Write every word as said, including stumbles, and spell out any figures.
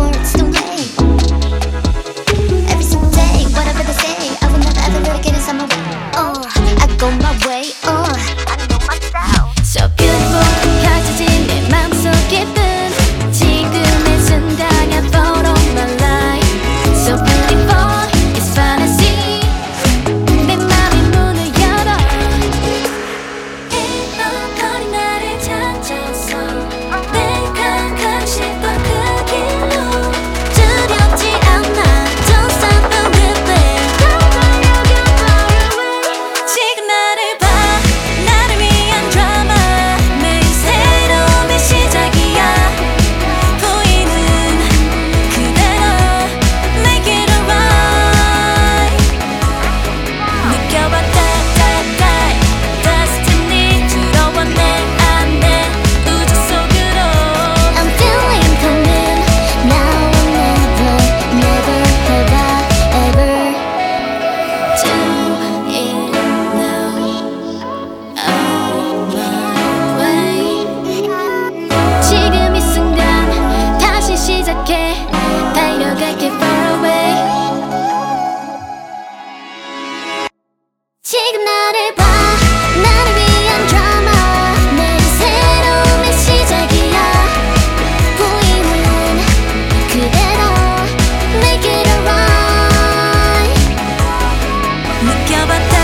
words don't play. Every single day, whatever they say, I will never ever let it get inside my way. Oh, I go my way. Oh, I know my style. So beautiful, 펼쳐진 내 맘속 기분. 지금의 순간에 photo my life. So beautiful, it's fantasy. 내 맘의 문을 열어. 일렁거린 나를 찾아서 내가 가고 싶던 그 길로. 두렵지 않아, don't stop the moving. 지금 나를 봐, 나를 위한 드라마. 매일 새로운 시작이야. 보이는 그대로 make it alright. 느껴봐 that that that destiny. 들어와 내 안에 우주 속으로. I'm feeling coming now or never, never have I ever. Do it now, on my way. 지금 이 순간 다시 시작해. 달려갈게 far away. 지금 나를 봐, 나를 위한 드라마. 매일 새로운 시작이야. 보이는 그대로 make it alright. 느껴봐